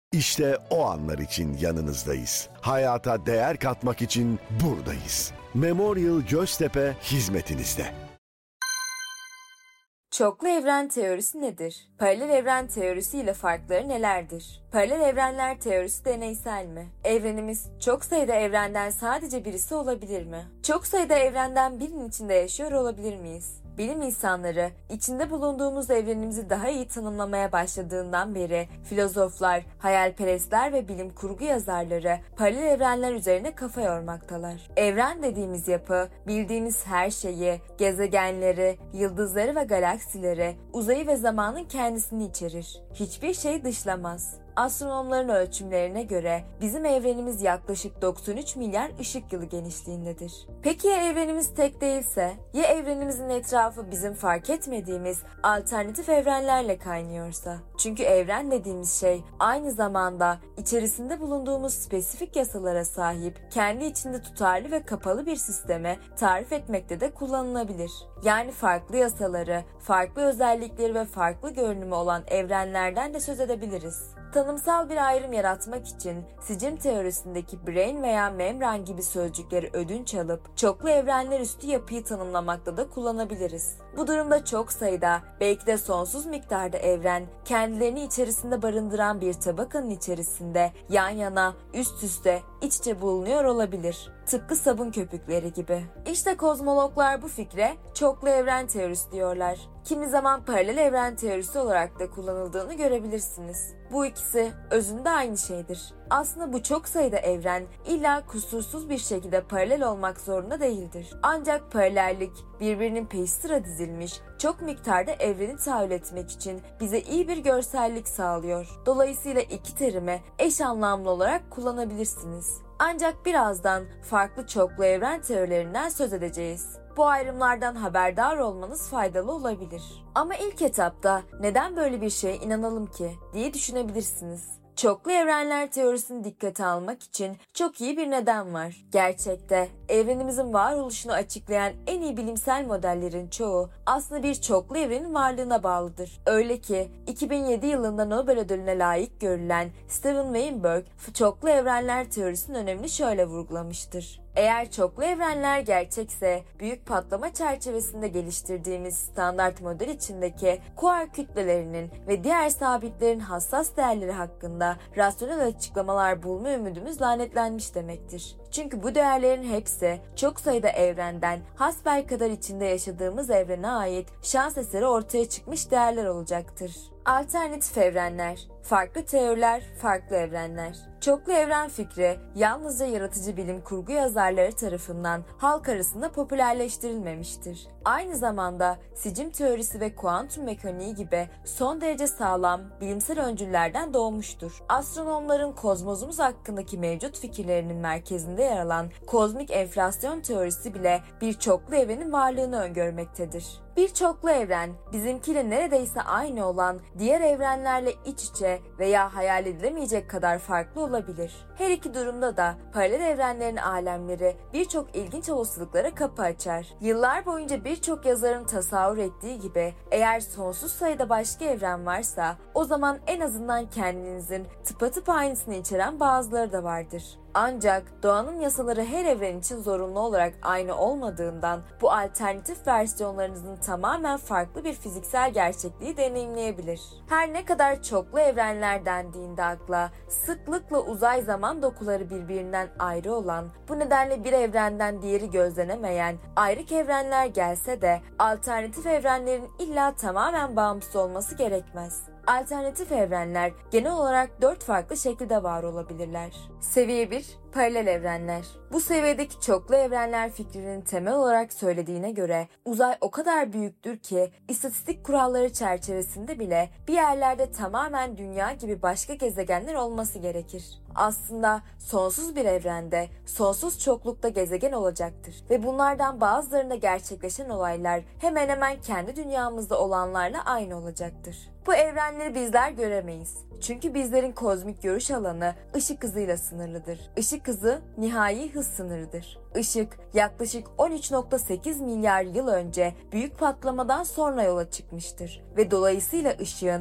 İşte o anlar için yanınızdayız. Hayata değer katmak için buradayız. Memorial Göztepe hizmetinizde. Çoklu evren teorisi nedir? Paralel evren teorisi ile farkları nelerdir? Paralel evrenler teorisi deneysel mi? Evrenimiz çok sayıda evrenden sadece birisi olabilir mi? Çok sayıda evrenden birinin içinde yaşıyor olabilir miyiz? Bilim insanları içinde bulunduğumuz evrenimizi daha iyi tanımlamaya başladığından beri filozoflar, hayalperestler ve bilim kurgu yazarları paralel evrenler üzerine kafa yormaktalar. Evren dediğimiz yapı bildiğimiz her şeyi, gezegenleri, yıldızları ve galaksileri, uzayı ve zamanın kendisini içerir. Hiçbir şey dışlamaz. Astronomların ölçümlerine göre bizim evrenimiz yaklaşık 93 milyar ışık yılı genişliğindedir. Peki ya evrenimiz tek değilse? Ya evrenimizin etrafı bizim fark etmediğimiz alternatif evrenlerle kaynıyorsa? Çünkü evren dediğimiz şey aynı zamanda içerisinde bulunduğumuz spesifik yasalara sahip, kendi içinde tutarlı ve kapalı bir sisteme tarif etmekte de kullanılabilir. Yani farklı yasaları, farklı özellikleri ve farklı görünümü olan evrenlerden de söz edebiliriz. Tanımsal bir ayrım yaratmak için sicim teorisindeki brain veya membran gibi sözcükleri ödünç alıp çoklu evrenler üstü yapıyı tanımlamakta da kullanabiliriz. Bu durumda çok sayıda, belki de sonsuz miktarda evren, kendilerini içerisinde barındıran bir tabakanın içerisinde yan yana, üst üste, iç içe bulunuyor olabilir. Tıpkı sabun köpükleri gibi. İşte kozmologlar bu fikre çoklu evren teorisi diyorlar. Kimi zaman paralel evren teorisi olarak da kullanıldığını görebilirsiniz. Bu ikisi özünde aynı şeydir. Aslında bu çok sayıda evren illa kusursuz bir şekilde paralel olmak zorunda değildir. Ancak paralellik birbirinin peşi sıra dizilmiş çok miktarda evreni tahayyül etmek için bize iyi bir görsellik sağlıyor. Dolayısıyla iki terimi eş anlamlı olarak kullanabilirsiniz. Ancak birazdan farklı çoklu evren teorilerinden söz edeceğiz. Bu ayrımlardan haberdar olmanız faydalı olabilir. Ama ilk etapta neden böyle bir şeye inanalım ki diye düşünebilirsiniz. Çoklu evrenler teorisini dikkate almak için çok iyi bir neden var. Gerçekte evrenimizin varoluşunu açıklayan en iyi bilimsel modellerin çoğu aslında bir çoklu evrenin varlığına bağlıdır. Öyle ki 2007 yılında Nobel ödülüne layık görülen Steven Weinberg çoklu evrenler teorisinin önemini şöyle vurgulamıştır. Eğer çoklu evrenler gerçekse, büyük patlama çerçevesinde geliştirdiğimiz standart model içindeki kuark kütlelerinin ve diğer sabitlerin hassas değerleri hakkında rasyonel açıklamalar bulma ümidimiz lanetlenmiş demektir. Çünkü bu değerlerin hepsi çok sayıda evrenden hasbelkader içinde yaşadığımız evrene ait şans eseri ortaya çıkmış değerler olacaktır. Alternatif evrenler, farklı teoriler, farklı evrenler. Çoklu evren fikri yalnızca yaratıcı bilim kurgu yazarları tarafından halk arasında popülerleştirilmemiştir. Aynı zamanda sicim teorisi ve kuantum mekaniği gibi son derece sağlam bilimsel öncüllerden doğmuştur. Astronomların kozmosumuz hakkındaki mevcut fikirlerinin merkezinde yer alan kozmik enflasyon teorisi bile bir çoklu evrenin varlığını öngörmektedir. Bir çoklu evren, bizimkiyle neredeyse aynı olan diğer evrenlerle iç içe veya hayal edilemeyecek kadar farklı olabilir. Her iki durumda da paralel evrenlerin alemleri birçok ilginç olasılıklara kapı açar. Yıllar boyunca birçok yazarın tasavvur ettiği gibi eğer sonsuz sayıda başka evren varsa o zaman en azından kendinizin tıpatıp aynısını içeren bazıları da vardır. Ancak doğanın yasaları her evren için zorunlu olarak aynı olmadığından bu alternatif versiyonlarınızın tamamen farklı bir fiziksel gerçekliği deneyimleyebilir. Her ne kadar çoklu evrenler dendiğinde akla sıklıkla uzay zaman dokuları birbirinden ayrı olan, bu nedenle bir evrenden diğeri gözlenemeyen ayrık evrenler gelse de alternatif evrenlerin illa tamamen bağımsız olması gerekmez. Alternatif evrenler genel olarak 4 farklı şekilde var olabilirler. Seviye 1, paralel evrenler. Bu seviyedeki çoklu evrenler fikrinin temel olarak söylediğine göre uzay o kadar büyüktür ki istatistik kuralları çerçevesinde bile bir yerlerde tamamen dünya gibi başka gezegenler olması gerekir. Aslında sonsuz bir evrende sonsuz çoklukta gezegen olacaktır ve bunlardan bazılarında gerçekleşen olaylar hemen hemen kendi dünyamızda olanlarla aynı olacaktır. Bu evrenleri bizler göremeyiz. Çünkü bizlerin kozmik görüş alanı ışık hızıyla sınırlıdır. Işık hızı nihai hız sınırıdır. Işık yaklaşık 13.8 milyar yıl önce büyük patlamadan sonra yola çıkmıştır ve dolayısıyla ışığın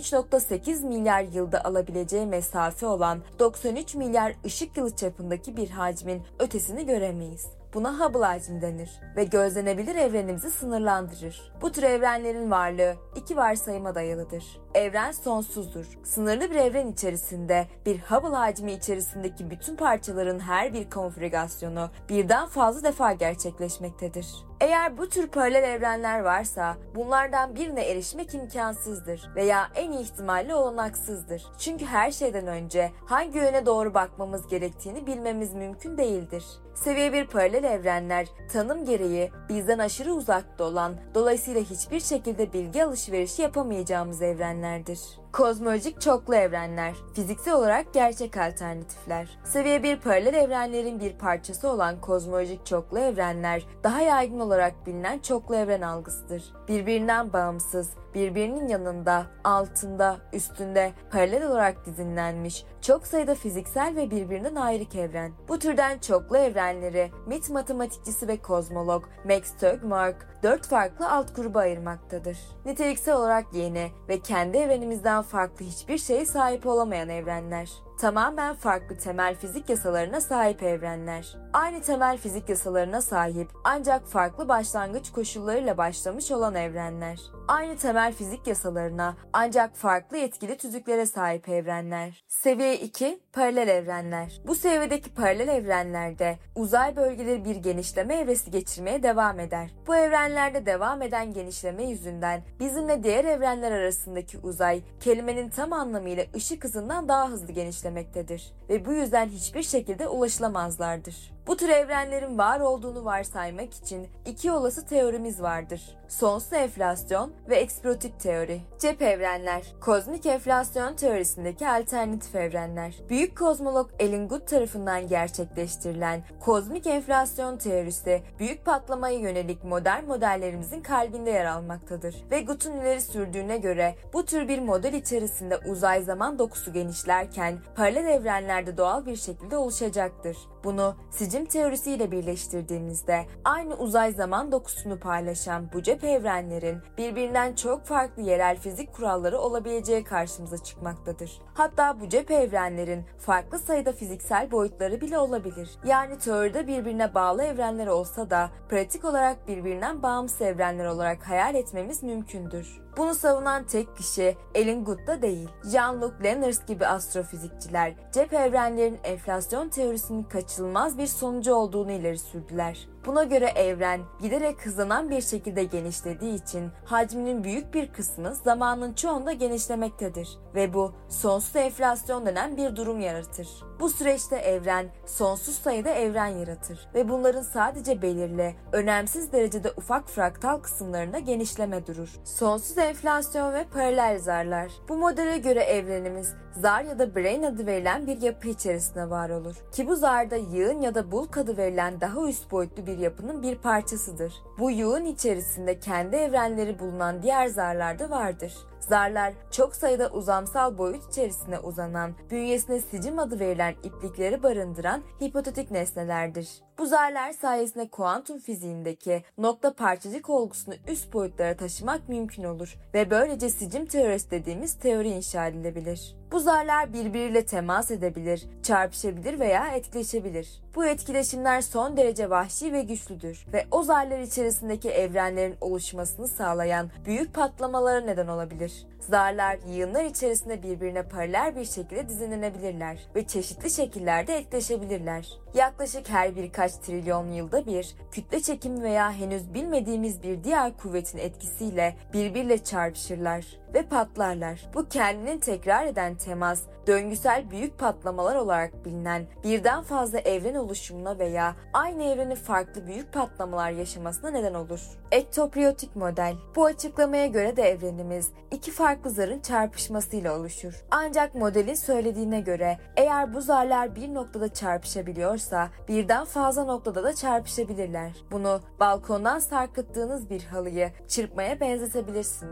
13.8 milyar yılda alabileceği mesafe olan 93 milyar ışık yılı çapındaki bir hacmin ötesini göremeyiz. Buna Hubble hacmi denir ve gözlenebilir evrenimizi sınırlandırır. Bu tür evrenlerin varlığı iki varsayıma dayalıdır. Evren sonsuzdur. Sınırlı bir evren içerisinde bir Hubble hacmi içerisindeki bütün parçaların her bir konfigürasyonu birden fazla defa gerçekleşmektedir. Eğer bu tür paralel evrenler varsa bunlardan birine erişmek imkansızdır veya en iyi ihtimalle olanaksızdır. Çünkü her şeyden önce hangi yöne doğru bakmamız gerektiğini bilmemiz mümkün değildir. Seviye 1 paralel evrenler tanım gereği bizden aşırı uzakta olan, dolayısıyla hiçbir şekilde bilgi alışverişi yapamayacağımız evrenlerdir. Kozmolojik çoklu evrenler, fiziksel olarak gerçek alternatifler. Seviye 1 paralel evrenlerin bir parçası olan kozmolojik çoklu evrenler, daha yaygın olarak bilinen çoklu evren algısıdır. Birbirinden bağımsız, birbirinin yanında, altında, üstünde, paralel olarak dizinlenmiş, çok sayıda fiziksel ve birbirinden ayrık evren. Bu türden çoklu evrenleri MIT matematikçisi ve kozmolog Max Tegmark 4 farklı alt gruba ayırmaktadır. Niteliksel olarak yeni ve kendi evrenimizden farklı hiçbir şeye sahip olamayan evrenler. Tamamen farklı temel fizik yasalarına sahip evrenler. Aynı temel fizik yasalarına sahip ancak farklı başlangıç koşullarıyla başlamış olan evrenler. Aynı temel fizik yasalarına ancak farklı etkili tüzüklere sahip evrenler. Seviye 2 paralel evrenler. Bu seviyedeki paralel evrenlerde uzay bölgeleri bir genişleme evresi geçirmeye devam eder. Bu evrenlerde devam eden genişleme yüzünden bizimle diğer evrenler arasındaki uzay kelimenin tam anlamıyla ışık hızından daha hızlı genişlemektedir ve bu yüzden hiçbir şekilde ulaşılamazlardır. Bu tür evrenlerin var olduğunu varsaymak için iki olası teorimiz vardır. Sonsuz enflasyon ve eksplosif teori. Cep evrenler, kozmik enflasyon teorisindeki alternatif evrenler. Büyük kozmolog Alan Guth tarafından gerçekleştirilen kozmik enflasyon teorisi, büyük patlamaya yönelik modern modellerimizin kalbinde yer almaktadır. Ve Guth'un ileri sürdüğüne göre bu tür bir model içerisinde uzay zaman dokusu genişlerken paralel evrenlerde doğal bir şekilde oluşacaktır. Bunu sicim teorisiyle birleştirdiğimizde aynı uzay zaman dokusunu paylaşan bu cep evrenlerin birbirinden çok farklı yerel fizik kuralları olabileceği karşımıza çıkmaktadır. Hatta bu cep evrenlerin farklı sayıda fiziksel boyutları bile olabilir. Yani teoride birbirine bağlı evrenler olsa da pratik olarak birbirinden bağımsız evrenler olarak hayal etmemiz mümkündür. Bunu savunan tek kişi Alan Guth da değil. Jean-Luc Lenners gibi astrofizikçiler cep evrenlerin enflasyon teorisinin kaçınılmaz bir sonucu olduğunu ileri sürdüler. Buna göre evren giderek hızlanan bir şekilde genişlediği için hacminin büyük bir kısmı zamanın çoğunda genişlemektedir ve bu sonsuz enflasyon denen bir durum yaratır. Bu süreçte evren sonsuz sayıda evren yaratır ve bunların sadece belirli, önemsiz derecede ufak fraktal kısımlarında genişleme durur. Sonsuz enflasyon ve paralel zarlar. Bu modele göre evrenimiz zar ya da brane adı verilen bir yapı içerisinde var olur. Ki bu zarda yığın ya da bulk adı verilen daha üst boyutlu bir yapının bir parçasıdır. Bu yığın içerisinde kendi evrenleri bulunan diğer zarlar da vardır. Zarlar çok sayıda uzamsal boyut içerisine uzanan, bünyesine sicim adı verilen iplikleri barındıran hipotetik nesnelerdir. Bu zarlar sayesinde kuantum fiziğindeki nokta parçacık olgusunu üst boyutlara taşımak mümkün olur ve böylece sicim teorisi dediğimiz teori inşa edilebilir. Bu zarlar birbiriyle temas edebilir, çarpışabilir veya etkileşebilir. Bu etkileşimler son derece vahşi ve güçlüdür ve o zarlar içerisindeki evrenlerin oluşmasını sağlayan büyük patlamalara neden olabilir. Zarlar yığınlar içerisinde birbirine paralel bir şekilde dizilenebilirler ve çeşitli şekillerde etkileşebilirler. Yaklaşık her birkaç trilyon yılda bir kütle çekimi veya henüz bilmediğimiz bir diğer kuvvetin etkisiyle birbiriyle çarpışırlar ve patlarlar. Bu kendini tekrar eden temas, döngüsel büyük patlamalar olarak bilinen birden fazla evren oluşumuna veya aynı evrenin farklı büyük patlamalar yaşamasına neden olur. Ektopriyotik model. Bu açıklamaya göre de evrenimiz iki farklı zarın çarpışmasıyla oluşur. Ancak modelin söylediğine göre eğer bu zarlar bir noktada çarpışabiliyorsa birden fazla noktada da çarpışabilirler. Bunu balkondan sarkıttığınız bir halıyı çırpmaya benzetebilirsiniz.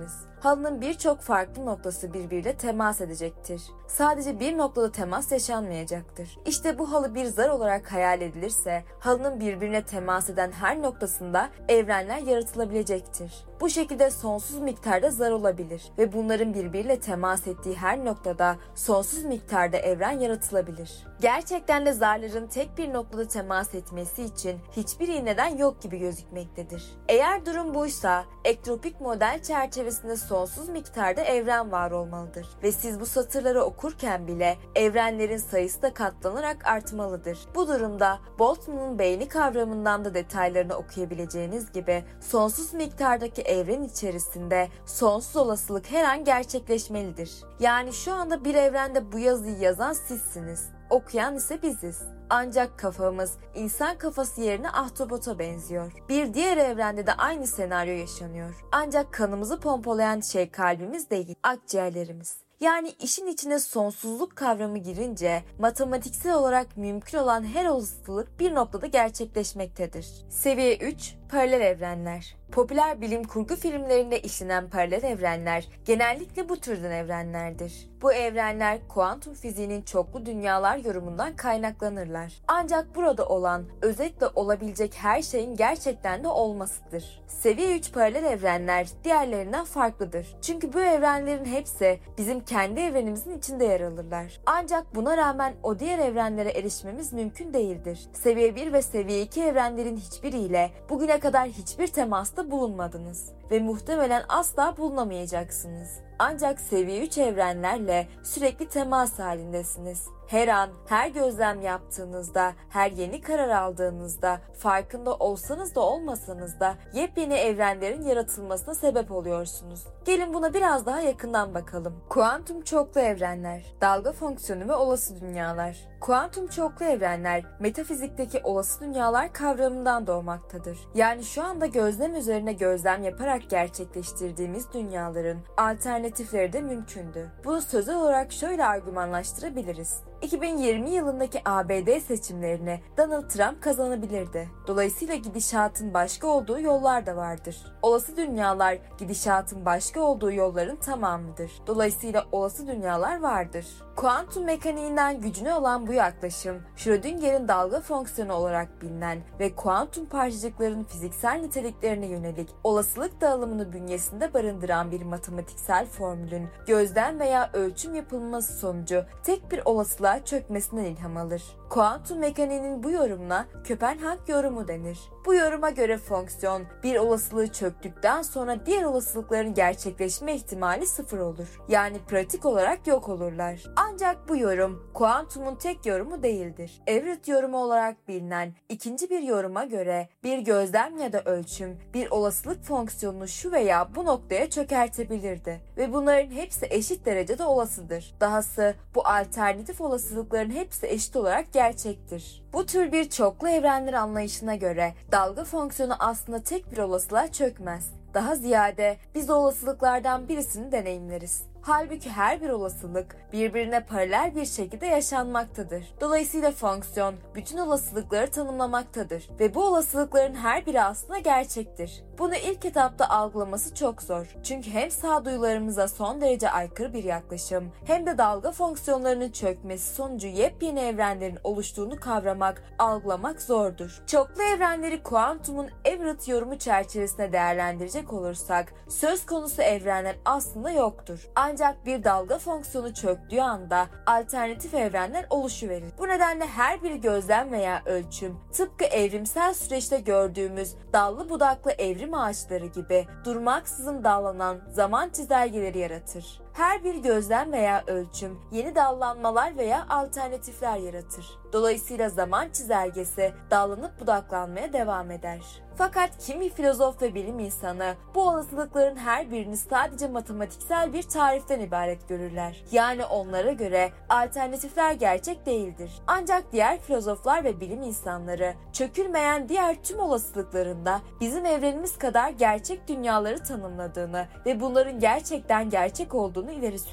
halının birçok farklı noktası birbiriyle temas edecektir. Sadece bir noktada temas yaşanmayacaktır. İşte bu halı bir zar olarak hayal edilirse, halının birbirine temas eden her noktasında evrenler yaratılabilecektir. Bu şekilde sonsuz miktarda zar olabilir ve bunların birbiriyle temas ettiği her noktada sonsuz miktarda evren yaratılabilir. Gerçekten de zarların tek bir noktada temas etmesi için hiçbir neden yok gibi gözükmektedir. Eğer durum buysa, ektropik model çerçevesinde sonsuz miktarda evren var olmalıdır ve siz bu satırları okurken bile evrenlerin sayısı da katlanarak artmalıdır. Bu durumda Boltzmann'ın beyni kavramından da detaylarını okuyabileceğiniz gibi sonsuz miktardaki evren içerisinde sonsuz olasılık her an gerçekleşmelidir. Yani şu anda bir evrende bu yazıyı yazan sizsiniz, okuyan ise biziz. Ancak kafamız insan kafası yerine ahtapota benziyor. Bir diğer evrende de aynı senaryo yaşanıyor. Ancak kanımızı pompalayan şey kalbimiz değil, akciğerlerimiz. Yani işin içine sonsuzluk kavramı girince matematiksel olarak mümkün olan her olasılık bir noktada gerçekleşmektedir. Seviye 3, paralel evrenler. Popüler bilim kurgu filmlerinde işlenen paralel evrenler genellikle bu türden evrenlerdir. Bu evrenler kuantum fiziğinin çoklu dünyalar yorumundan kaynaklanırlar. Ancak burada olan, özetle olabilecek her şeyin gerçekten de olmasıdır. Seviye 3 paralel evrenler diğerlerinden farklıdır. Çünkü bu evrenlerin hepsi bizim kendi evrenimizin içinde yer alırlar. Ancak buna rağmen o diğer evrenlere erişmemiz mümkün değildir. Seviye 1 ve seviye 2 evrenlerin hiçbiriyle bugüne kadar hiçbir temasta bulunmadınız ve muhtemelen asla bulunamayacaksınız. Ancak seviye 3 evrenlerle sürekli temas halindesiniz. Her an, her gözlem yaptığınızda, her yeni karar aldığınızda, farkında olsanız da olmasanız da yepyeni evrenlerin yaratılmasına sebep oluyorsunuz. Gelin buna biraz daha yakından bakalım. Kuantum çoklu evrenler, dalga fonksiyonu ve olası dünyalar. Kuantum çoklu evrenler, metafizikteki olası dünyalar kavramından doğmaktadır. Yani şu anda gözlem üzerine gözlem yaparak gerçekleştirdiğimiz dünyaların alternatifleri de mümkündü. Bunu sözel olarak şöyle argümanlaştırabiliriz. 2020 yılındaki ABD seçimlerini Donald Trump kazanabilirdi. Dolayısıyla gidişatın başka olduğu yollar da vardır. Olası dünyalar gidişatın başka olduğu yolların tamamıdır. Dolayısıyla olası dünyalar vardır. Kuantum mekaniğinden gücüne olan bu yaklaşım, Schrödinger'in dalga fonksiyonu olarak bilinen ve kuantum parçacıkların fiziksel niteliklerine yönelik olasılık dağılımını bünyesinde barındıran bir matematiksel formülün gözlem veya ölçüm yapılması sonucu tek bir olasılığa çökmesinden ilham alır. Kuantum mekaniğinin bu yorumuna Köpenhag yorumu denir. Bu yoruma göre fonksiyon bir olasılığı çöktükten sonra diğer olasılıkların gerçekleşme ihtimali sıfır olur. Yani pratik olarak yok olurlar. Ancak bu yorum kuantumun tek yorumu değildir. Everett yorumu olarak bilinen ikinci bir yoruma göre bir gözlem ya da ölçüm bir olasılık fonksiyonunu şu veya bu noktaya çökertebilirdi ve bunların hepsi eşit derecede olasıdır. Dahası bu alternatif olasılıkların hepsi eşit olarak gerçektir. Bu tür bir çoklu evrenler anlayışına göre dalga fonksiyonu aslında tek bir olasılığa çökmez. Daha ziyade biz o olasılıklardan birisini deneyimleriz. Halbuki her bir olasılık birbirine paralel bir şekilde yaşanmaktadır. Dolayısıyla fonksiyon bütün olasılıkları tanımlamaktadır ve bu olasılıkların her biri aslında gerçektir. Bunu ilk etapta algılaması çok zor. Çünkü hem sağduyularımıza son derece aykırı bir yaklaşım hem de dalga fonksiyonlarının çökmesi sonucu yepyeni evrenlerin oluştuğunu kavramak, algılamak zordur. Çoklu evrenleri kuantumun Everett yorumu çerçevesinde değerlendirecek olursak söz konusu evrenler aslında yoktur. Ancak bir dalga fonksiyonu çöktüğü anda alternatif evrenler oluşuverir. Bu nedenle her bir gözlem veya ölçüm tıpkı evrimsel süreçte gördüğümüz dallı budaklı evrim ağaçları gibi durmaksızın dallanan zaman çizelgeleri yaratır. Her bir gözlem veya ölçüm yeni dallanmalar veya alternatifler yaratır. Dolayısıyla zaman çizelgesi dallanıp budaklanmaya devam eder. Fakat kimi filozof ve bilim insanı bu olasılıkların her birini sadece matematiksel bir tariften ibaret görürler. Yani onlara göre alternatifler gerçek değildir. Ancak diğer filozoflar ve bilim insanları çökülmeyen diğer tüm olasılıklarında bizim evrenimiz kadar gerçek dünyaları tanımladığını ve bunların gerçekten gerçek olduğunu ileri sürer.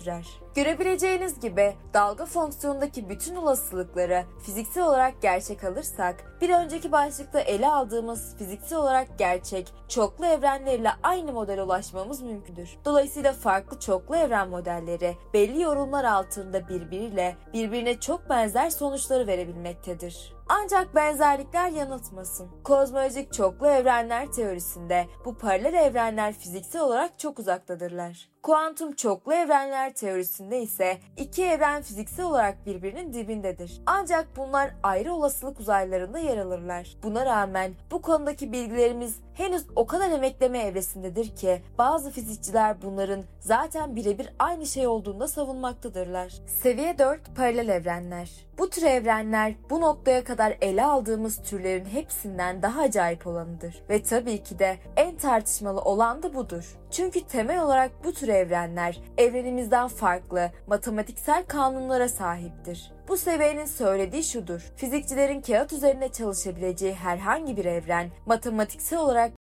Görebileceğiniz gibi dalga fonksiyonundaki bütün olasılıkları fiziksel olarak gerçek alırsak, bir önceki başlıkta ele aldığımız fiziksel olarak gerçek çoklu evrenlerle aynı modele ulaşmamız mümkündür. Dolayısıyla farklı çoklu evren modelleri belli yorumlar altında birbirine çok benzer sonuçları verebilmektedir. Ancak benzerlikler yanıltmasın. Kozmolojik çoklu evrenler teorisinde bu paralel evrenler fiziksel olarak çok uzaktadırlar. Kuantum çoklu evrenler teorisinde ise iki evren fiziksel olarak birbirinin dibindedir. Ancak bunlar ayrı olasılık uzaylarında yer alırlar. Buna rağmen bu konudaki bilgilerimiz henüz o kadar emekleme evresindedir ki bazı fizikçiler bunların zaten birebir aynı şey olduğunu da savunmaktadırlar. Seviye 4 paralel evrenler. Bu tür evrenler bu noktaya kadar ele aldığımız türlerin hepsinden daha acayip olanıdır. Ve tabii ki de en tartışmalı olan da budur. Çünkü temel olarak bu tür evrenler evrenimizden farklı matematiksel kanunlara sahiptir. Bu seviyenin söylediği şudur: fizikçilerin kağıt üzerinde çalışabileceği herhangi bir evren matematiksel olarak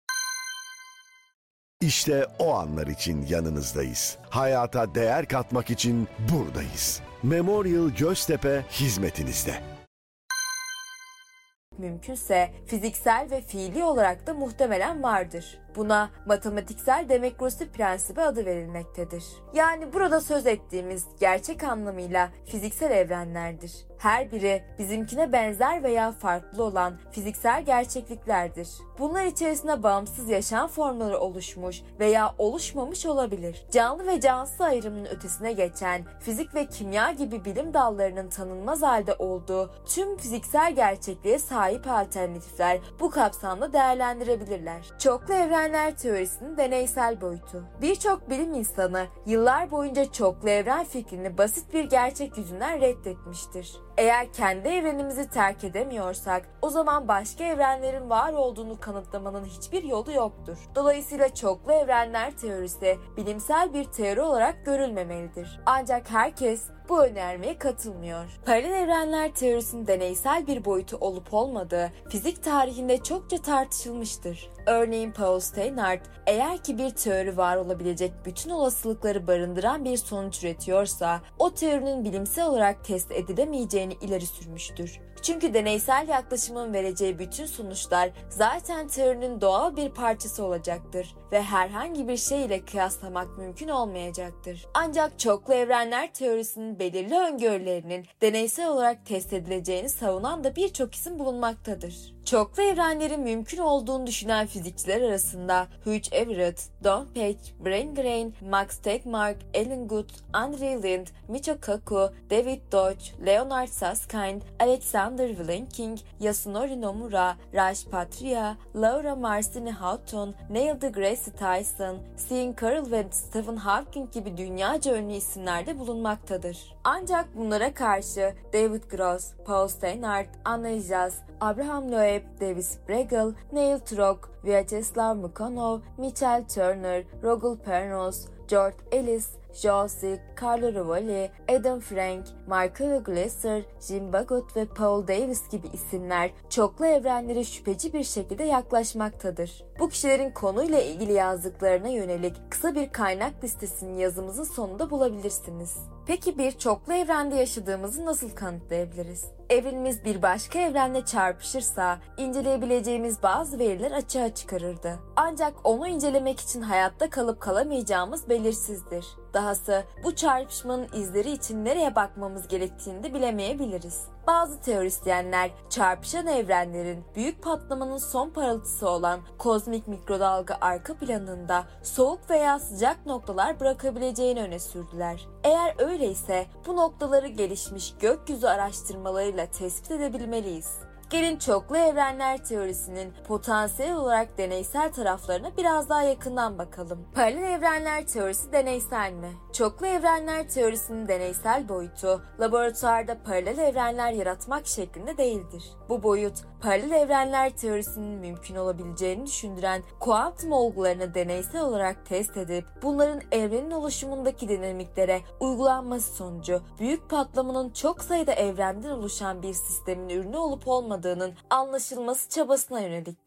İşte o anlar için yanınızdayız. Hayata değer katmak için buradayız. Memorial Göztepe hizmetinizde. mümkünse fiziksel ve fiili olarak da muhtemelen vardır. Buna matematiksel demokrasi prensibi adı verilmektedir. Yani burada söz ettiğimiz gerçek anlamıyla fiziksel evrenlerdir. Her biri bizimkine benzer veya farklı olan fiziksel gerçekliklerdir. Bunlar içerisinde bağımsız yaşam formları oluşmuş veya oluşmamış olabilir. Canlı ve cansız ayrımının ötesine geçen fizik ve kimya gibi bilim dallarının tanınmaz halde olduğu tüm fiziksel gerçekliğe sahip alternatifler bu kapsamda değerlendirebilirler. Çoklu evrenler teorisinin deneysel boyutu. Birçok bilim insanı yıllar boyunca çoklu evren fikrini basit bir gerçek yüzünden reddetmiştir. Eğer kendi evrenimizi terk edemiyorsak, o zaman başka evrenlerin var olduğunu kanıtlamanın hiçbir yolu yoktur. Dolayısıyla çoklu evrenler teorisi bilimsel bir teori olarak görülmemelidir. Ancak herkes bu önermeye katılmıyor. Paralel evrenler teorisinin deneysel bir boyutu olup olmadığı fizik tarihinde çokça tartışılmıştır. Örneğin Paul Steinhardt, eğer ki bir teori var olabilecek bütün olasılıkları barındıran bir sonuç üretiyorsa, o teorinin bilimsel olarak test edilemeyeceğini ileri sürmüştür. Çünkü deneysel yaklaşımın vereceği bütün sonuçlar zaten teorinin doğal bir parçası olacaktır ve herhangi bir şey ile kıyaslamak mümkün olmayacaktır. Ancak çoklu evrenler teorisinin belirli öngörülerinin deneysel olarak test edileceğini savunan da birçok isim bulunmaktadır. Çoklu evrenlerin mümkün olduğunu düşünen fizikçiler arasında Hugh Everett, Don Page, Brian Greene, Max Tegmark, Alan Guth, Andre Lind, Michio Kaku, David Deutsch, Leonard Susskind, Alexander Vilenking, Yasunori Nomura, Raj Patria, Laura Marsini Houghton, Neil deGrasse Tyson, Sean Carroll ve Stephen Hawking gibi dünyaca ünlü isimler de bulunmaktadır. Ancak bunlara karşı David Gross, Paul Steinhardt, Anna Ijaz, Abraham Loeb, Davis Bregel, Neil Trogg, Vyacheslav Mukhanov, Michael Turner, Rogel Pernos, George Ellis, Josie, Carlo Rovelli, Adam Frank, Michael Glaser, Jim Bagot ve Paul Davies gibi isimler çoklu evrenlere şüpheci bir şekilde yaklaşmaktadır. Bu kişilerin konuyla ilgili yazdıklarına yönelik kısa bir kaynak listesini yazımızın sonunda bulabilirsiniz. Peki bir çoklu evrende yaşadığımızı nasıl kanıtlayabiliriz? Evrenimiz bir başka evrenle çarpışırsa inceleyebileceğimiz bazı veriler açığa çıkarırdı. Ancak onu incelemek için hayatta kalıp kalamayacağımız belirsizdir. Dahası bu çarpışmanın izleri için nereye bakmamız gerektiğini de bilemeyebiliriz. Bazı teorisyenler çarpışan evrenlerin büyük patlamanın son parıltısı olan kozmik mikrodalga arka planında soğuk veya sıcak noktalar bırakabileceğini öne sürdüler. Eğer öyleyse bu noktaları gelişmiş gökyüzü araştırmalarıyla tespit edebilmeliyiz. Gelin çoklu evrenler teorisinin potansiyel olarak deneysel taraflarına biraz daha yakından bakalım. Paralel evrenler teorisi deneysel mi? Çoklu evrenler teorisinin deneysel boyutu, laboratuvarda paralel evrenler yaratmak şeklinde değildir. Bu boyut, paralel evrenler teorisinin mümkün olabileceğini düşündüren kuantum olgularını deneysel olarak test edip, bunların evrenin oluşumundaki dinamiklere uygulanması sonucu büyük patlamanın çok sayıda evrenden oluşan bir sistemin ürünü olup olmadığının anlaşılması çabasına yöneliktir.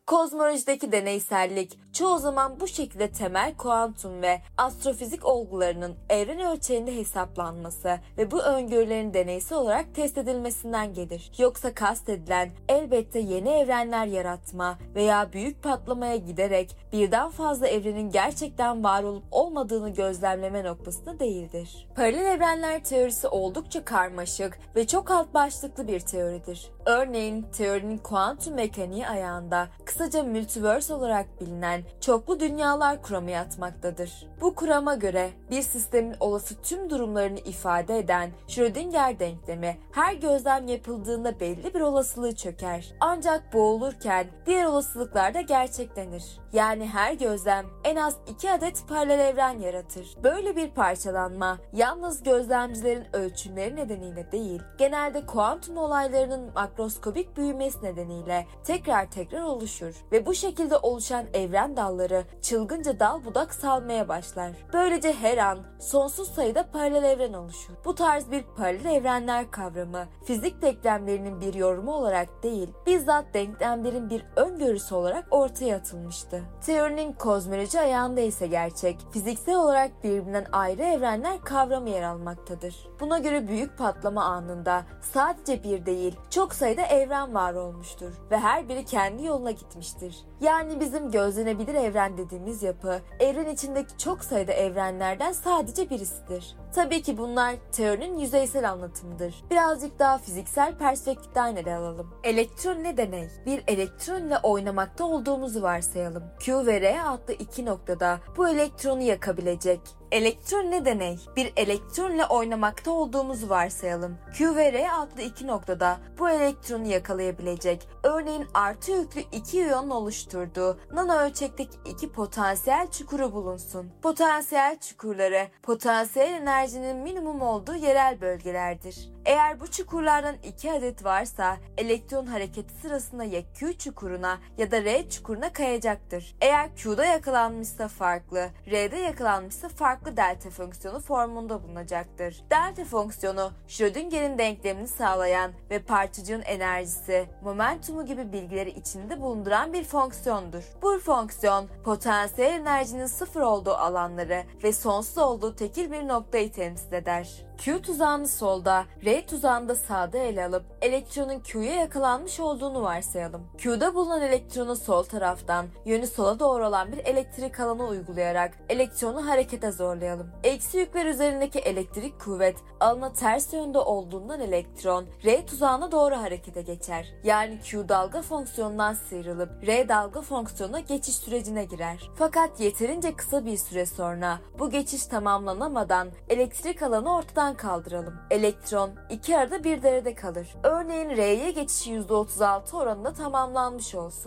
Kozmolojideki deneysellik çoğu zaman bu şekilde temel kuantum ve astrofizik olgularının evren ölçeğinde hesaplanması ve bu öngörülerin deneysel olarak test edilmesinden gelir. Yoksa kastedilen elbette yeni evrenler yaratma veya büyük patlamaya giderek birden fazla evrenin gerçekten var olup olmadığını gözlemleme noktasında değildir. Paralel evrenler teorisi oldukça karmaşık ve çok alt başlıklı bir teoridir. Örneğin teorinin kuantum mekaniği ayağında kısaca multiverse olarak bilinen çoklu dünyalar kuramı yatmaktadır. Bu kurama göre bir sistemin olası tüm durumlarını ifade eden Schrödinger denklemi her gözlem yapıldığında belli bir olasılığı çöker. Ancak boğulurken diğer olasılıklar da gerçeklenir. Yani her gözlem en az 2 adet paralel evren yaratır. Böyle bir parçalanma yalnız gözlemcilerin ölçümleri nedeniyle değil, genelde kuantum olaylarının makroskobik büyümesi nedeniyle tekrar oluşur ve bu şekilde oluşan evren dalları çılgınca dal budak salmaya başlar. Böylece her an sonsuz sayıda paralel evren oluşur. Bu tarz bir paralel evrenler kavramı fizik denklemlerinin bir yorumu olarak değil, bizzat denklemlerin bir öngörüsü olarak ortaya atılmıştı. Teorinin kozmoloji ayağında ise gerçek, fiziksel olarak birbirinden ayrı evrenler kavramı yer almaktadır. Buna göre büyük patlama anında sadece bir değil, çok sayıda evren var olmuştur ve her biri kendi yoluna gitmiştir. Yani bizim gözlenebilir evren dediğimiz yapı, evren içindeki çok sayıda evrenlerden sadece birisidir. Tabii ki bunlar teorinin yüzeysel anlatımıdır. Birazcık daha fiziksel perspektiften ele alalım. Elektron ne deney? Bir elektronla oynamakta olduğumuzu varsayalım. Q ve R adlı iki noktada bu elektronu yakabilecek. Elektron ne deney? Bir elektronla oynamakta olduğumuzu varsayalım. Q ve R adlı iki noktada bu elektronu yakalayabilecek, örneğin artı yüklü iki iyonun oluşturduğu nano ölçekteki iki potansiyel çukuru bulunsun. Potansiyel çukurları, potansiyel enerjinin minimum olduğu yerel bölgelerdir. Eğer bu çukurlardan 2 adet varsa elektron hareketi sırasında ya Q çukuruna ya da R çukuruna kayacaktır. Eğer Q'da yakalanmışsa farklı, R'de yakalanmışsa farklı delta fonksiyonu formunda bulunacaktır. Delta fonksiyonu Schrödinger'in denklemini sağlayan ve parçacığın enerjisi, momentumu gibi bilgileri içinde bulunduran bir fonksiyondur. Bu fonksiyon potansiyel enerjinin sıfır olduğu alanları ve sonsuz olduğu tekil bir noktayı temsil eder. Q tuzağını solda, R tuzağını da sağda ele alıp elektronun Q'ya yakalanmış olduğunu varsayalım. Q'da bulunan elektronu sol taraftan yönü sola doğru olan bir elektrik alanı uygulayarak elektronu harekete zorlayalım. Eksi yükler üzerindeki elektrik kuvvet alana ters yönde olduğundan elektron R tuzağına doğru harekete geçer. Yani Q dalga fonksiyonundan sıyrılıp R dalga fonksiyonuna geçiş sürecine girer. Fakat yeterince kısa bir süre sonra bu geçiş tamamlanamadan elektrik alanı ortadan kaldıralım. Elektron iki arada bir derede kalır. Örneğin R'ye geçişi %36 oranında tamamlanmış olsun.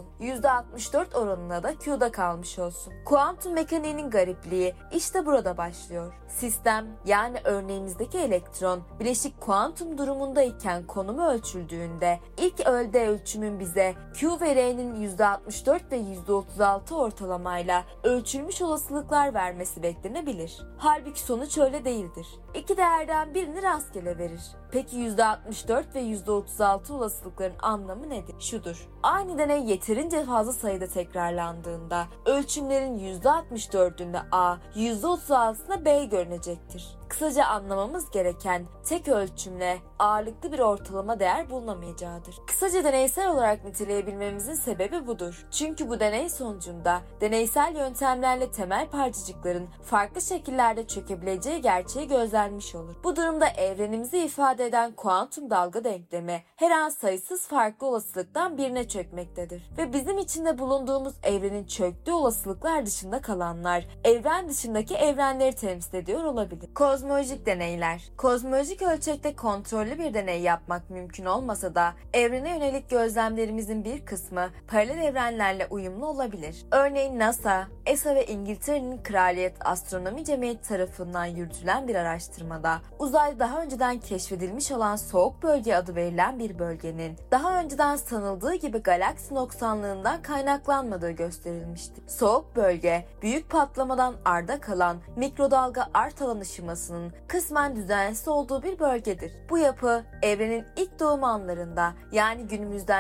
%64 oranında da Q'da kalmış olsun. Kuantum mekaniğinin garipliği işte burada başlıyor. Sistem, yani örneğimizdeki elektron bileşik kuantum durumundayken konumu ölçüldüğünde ilk elde ölçümün bize Q ve R'nin %64 ve %36 ortalamayla ölçülmüş olasılıklar vermesi beklenebilir. Halbuki sonuç öyle değildir. İki değerden birini rastgele verir. Peki %64 ve %36 olasılıkların anlamı nedir? Şudur. Aynı deney yeterince fazla sayıda tekrarlandığında ölçümlerin %64'ünde A, %36'sında B görünecektir. Kısaca anlamamız gereken tek ölçümle ağırlıklı bir ortalama değer bulunamayacağıdır. Kısaca deneysel olarak niteleyebilmemizin sebebi budur. Çünkü bu deney sonucunda deneysel yöntemlerle temel parçacıkların farklı şekillerde çökebileceği gerçeği gözlenmiş olur. Bu durumda evrenimizi ifade eden kuantum dalga denklemi her an sayısız farklı olasılıktan birine çökmektedir. Ve bizim içinde bulunduğumuz evrenin çöktüğü olasılıklar dışında kalanlar evren dışındaki evrenleri temsil ediyor olabilir. Kozmolojik deneyler. Kozmolojik ölçekte kontrollü bir deney yapmak mümkün olmasa da evrene yönelik gözlemlerimizin bir kısmı paralel evrenlerle uyumlu olabilir. Örneğin NASA, ESA ve İngiltere'nin Kraliyet Astronomi Cemiyeti tarafından yürütülen bir araştırmada uzayda daha önceden keşfedilmiş olan soğuk bölge adı verilen bir bölgenin daha önceden sanıldığı gibi galaksi noksanlığından kaynaklanmadığı gösterilmişti. Soğuk bölge, büyük patlamadan arda kalan mikrodalga art alan ışıması yapısının kısmen düzensiz olduğu bir bölgedir. Bu yapı evrenin ilk doğum anlarında, yani günümüzden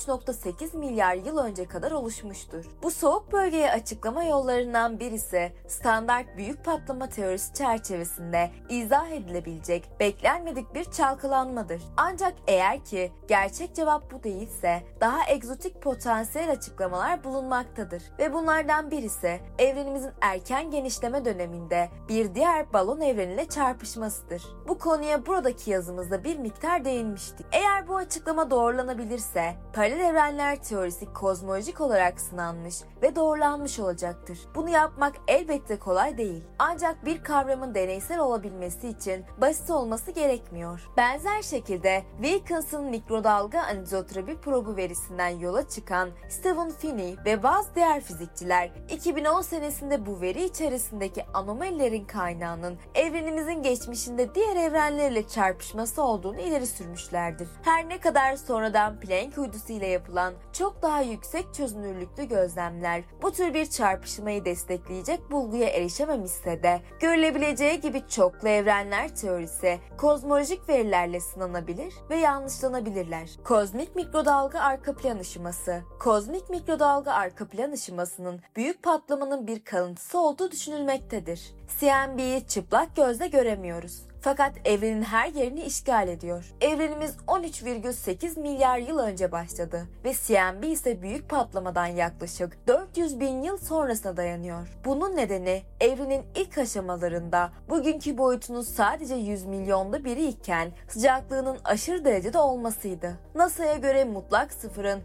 13.8 milyar yıl önce kadar oluşmuştur. Bu soğuk bölgeye açıklama yollarından birisi standart büyük patlama teorisi çerçevesinde izah edilebilecek beklenmedik bir çalkalanmadır. Ancak eğer ki gerçek cevap bu değilse daha egzotik potansiyel açıklamalar bulunmaktadır ve bunlardan birisi evrenimizin erken genişleme döneminde bir diğer balon evreniyle çarpışmasıdır. Bu konuya buradaki yazımızda bir miktar değinmiştik. Eğer bu açıklama doğrulanabilirse paralel evrenler teorisi kozmolojik olarak sınanmış ve doğrulanmış olacaktır. Bunu yapmak elbette kolay değil. Ancak bir kavramın deneysel olabilmesi için basit olması gerekmiyor. Benzer şekilde Wilkins'ın mikrodalga anizotropi probu verisinden yola çıkan Stephen Finney ve bazı diğer fizikçiler 2010 senesinde bu veri içerisindeki anomalilerin kaynağının evrenimizin geçmişinde diğer evrenlerle çarpışması olduğunu ileri sürmüşlerdir. Her ne kadar sonradan Planck uydusu ile yapılan çok daha yüksek çözünürlüklü gözlemler bu tür bir çarpışmayı destekleyecek bulguya erişememişse de görülebileceği gibi çoklu evrenler teorisi kozmolojik verilerle sınanabilir ve yanlışlanabilirler. Kozmik mikrodalga arka plan ışıması. Kozmik mikrodalga arka plan ışımasının büyük patlamanın bir kalıntısı olduğu düşünülmektedir. CMB'yi çıplak gözle göremiyoruz. Fakat evrenin her yerini işgal ediyor. Evrenimiz 13,8 milyar yıl önce başladı ve CMB ise büyük patlamadan yaklaşık 400 bin yıl sonrasına dayanıyor. Bunun nedeni evrenin ilk aşamalarında bugünkü boyutunun sadece 100 milyonda biri iken sıcaklığının aşırı derecede olmasıydı. NASA'ya göre mutlak sıfırın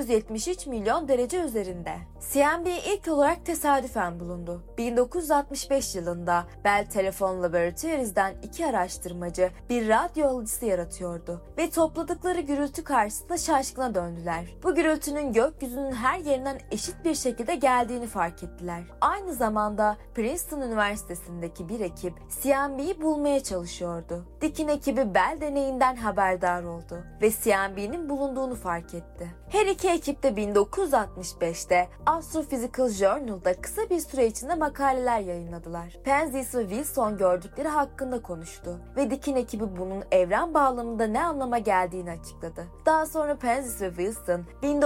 273 milyon derece üzerinde. CMB ilk olarak tesadüfen bulundu. 1965 yılında Bell Telephone Laboratories'den iki araştırmacı bir radyo alıcısı yaratıyordu ve topladıkları gürültü karşısında şaşkına döndüler. Bu gürültünün gökyüzünün her yerinden eşit bir şekilde geldiğini fark ettiler. Aynı zamanda Princeton Üniversitesi'ndeki bir ekip CMB'yi bulmaya çalışıyordu. Dick'in ekibi Bell deneyinden haberdar oldu ve CMB'nin bulunduğunu fark etti. Her iki ekip de 1965'te Astrophysical Journal'da kısa bir süre içinde makaleler yayınladılar. Penzias ve Wilson gördükleri hakkında konuştu ve Dick'in ekibi bunun evren bağlamında ne anlama geldiğini açıkladı. Daha sonra Penzias ve Wilson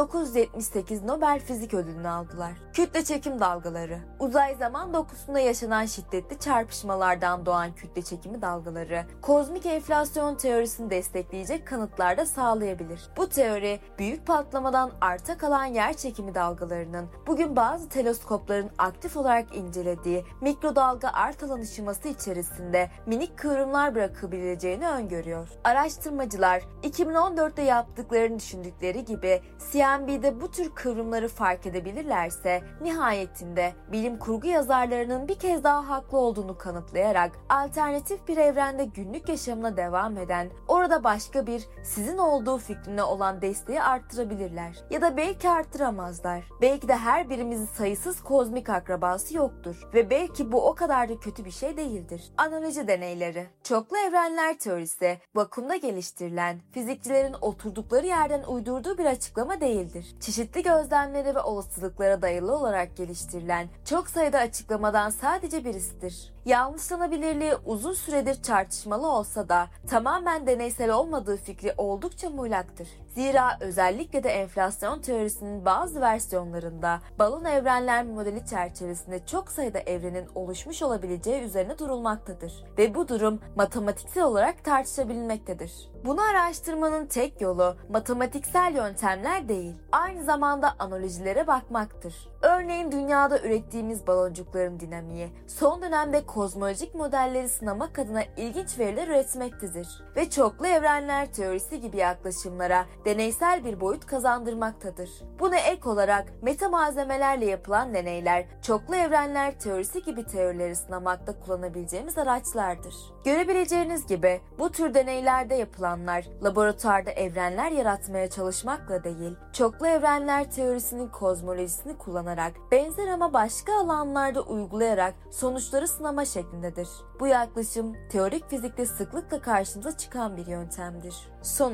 1978 Nobel Fizik Ödülünü aldılar. Kütle çekim dalgaları. Uzay zaman dokusunda yaşanan şiddetli çarpışmalardan doğan kütle çekimi dalgaları, kozmik enflasyon teorisini destekleyecek kanıtlar da sağlayabilir. Bu teori, büyük patlamadan arta kalan yer çekimi dalgalarının bugün bazı teleskopların aktif olarak incelediği mikrodalga art alan ışıması içerisinde minik kıvrımlar bırakabileceğini öngörüyor. Araştırmacılar 2014'te yaptıklarını düşündükleri gibi CMB'de bu tür kıvrımları fark edebilirlerse nihayetinde bilim kurgu yazarlarının bir kez daha haklı olduğunu kanıtlayarak alternatif bir evrende günlük yaşamına devam eden, orada başka bir sizin olduğu fikrine olan desteği arttırabilirler. Ya da belki arttıramazlar. Belki de her birimizin sayısız kozmik akrabası yoktur ve belki bu o kadar da kötü bir şey değildir. Analoji deneyleri. Çoklu evrenler teorisi, vakumda geliştirilen, fizikçilerin oturdukları yerden uydurduğu bir açıklama değildir. Çeşitli gözlemlere ve olasılıklara dayalı olarak geliştirilen çok sayıda açıklamadan sadece birisidir. Yanlışlanabilirliği uzun süredir tartışmalı olsa da tamamen deneysel olmadığı fikri oldukça muğlaktır. Zira özellikle de enflasyon teorisinin bazı versiyonlarında balon evrenler modeli çerçevesinde çok sayıda evrenin oluşmuş olabileceği üzerine durulmaktadır ve bu durum matematiksel olarak tartışabilmektedir. Bunu araştırmanın tek yolu matematiksel yöntemler değil, aynı zamanda analojilere bakmaktır. Örneğin dünyada ürettiğimiz baloncukların dinamiği, son dönemde kozmolojik modelleri sınamak adına ilginç veriler üretmektedir ve çoklu evrenler teorisi gibi yaklaşımlara deneysel bir boyut kazandırmaktadır. Buna ek olarak meta malzemelerle yapılan deneyler, çoklu evrenler teorisi gibi teorileri sınamakta kullanabileceğimiz araçlardır. Görebileceğiniz gibi bu tür deneylerde yapılanlar laboratuvarda evrenler yaratmaya çalışmakla değil, çoklu evrenler teorisinin kozmolojisini kullanarak benzer ama başka alanlarda uygulayarak sonuçları sınama şeklindedir. Bu yaklaşım teorik fizikte sıklıkla karşımıza çıkan bir yöntemdir. Sonuç: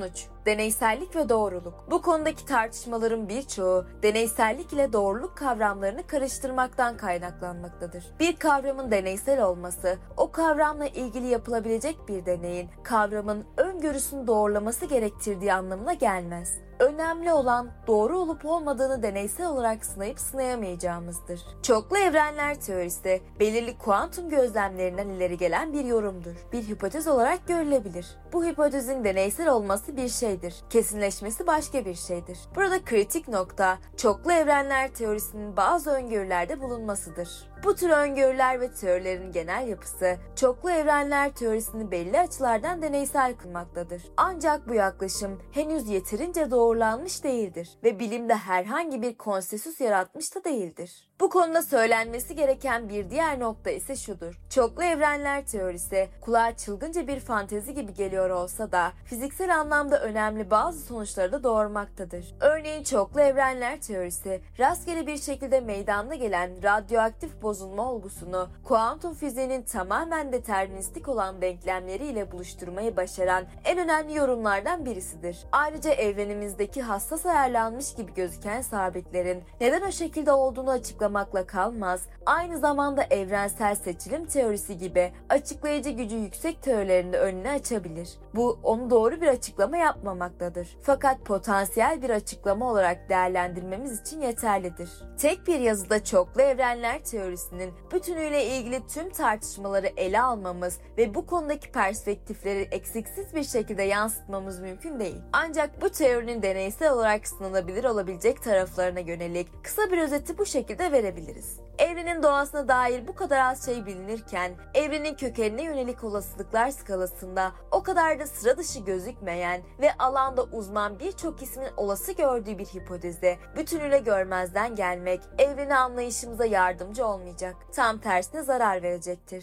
deneysellik ve doğruluk. Bu konudaki tartışmaların birçoğu deneysellik ile doğruluk kavramlarını karıştırmaktan kaynaklanmaktadır. Bir kavramın deneysel olması, o kavramla ilgili yapılabilecek bir deneyin kavramın öngörüsünü doğrulaması gerektirdiği anlamına gelmez. Önemli olan doğru olup olmadığını deneysel olarak sınayıp sınayamayacağımızdır. Çoklu evrenler teorisi belirli kuantum gözlemlerinden ileri gelen bir yorumdur. Bir hipotez olarak görülebilir. Bu hipotezin deneysel olması bir şeydir. Kesinleşmesi başka bir şeydir. Burada kritik nokta çoklu evrenler teorisinin bazı öngörülerde bulunmasıdır. Bu tür öngörüler ve teorilerin genel yapısı çoklu evrenler teorisini belli açılardan deneysel kılmaktadır. Ancak bu yaklaşım henüz yeterince doğrulanmış değildir ve bilimde herhangi bir konsensüs yaratmış da değildir. Bu konuda söylenmesi gereken bir diğer nokta ise şudur. Çoklu evrenler teorisi kulağa çılgınca bir fantezi gibi geliyor olsa da fiziksel anlamda önemli bazı sonuçları da doğurmaktadır. Örneğin çoklu evrenler teorisi rastgele bir şekilde meydana gelen radyoaktif bozulma olgusunu kuantum fiziğinin tamamen deterministik olan denklemleriyle buluşturmayı başaran en önemli yorumlardan birisidir. Ayrıca evrenimizdeki hassas ayarlanmış gibi gözüken sabitlerin neden o şekilde olduğunu açıklamakla kalmaz, aynı zamanda evrensel seçilim teorisi gibi açıklayıcı gücü yüksek teorilerin de önünü açabilir. Bu onu doğru bir açıklama yapmamaktadır. Fakat potansiyel bir açıklama olarak değerlendirmemiz için yeterlidir. Tek bir yazıda çoklu evrenler teorisinin bütünüyle ilgili tüm tartışmaları ele almamız ve bu konudaki perspektifleri eksiksiz bir şekilde yansıtmamız mümkün değil. Ancak bu teorinin deneysel olarak sınanabilir olabilecek taraflarına yönelik kısa bir özeti bu şekilde verebiliriz. Evrenin doğasına dair bu kadar az şey bilinirken, evrenin kökenine yönelik olasılıklar skalasında o kadar da sıra dışı gözükmeyen ve alanda uzman birçok ismin olası gördüğü bir hipotezi bütünüyle görmezden gelmek, evreni anlayışımıza yardımcı olmayacak, tam tersine zarar verecektir.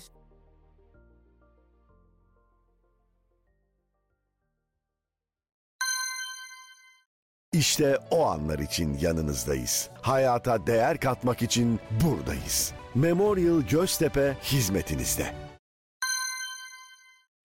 İşte o anlar için yanınızdayız. Hayata değer katmak için buradayız. Memorial Göztepe hizmetinizde.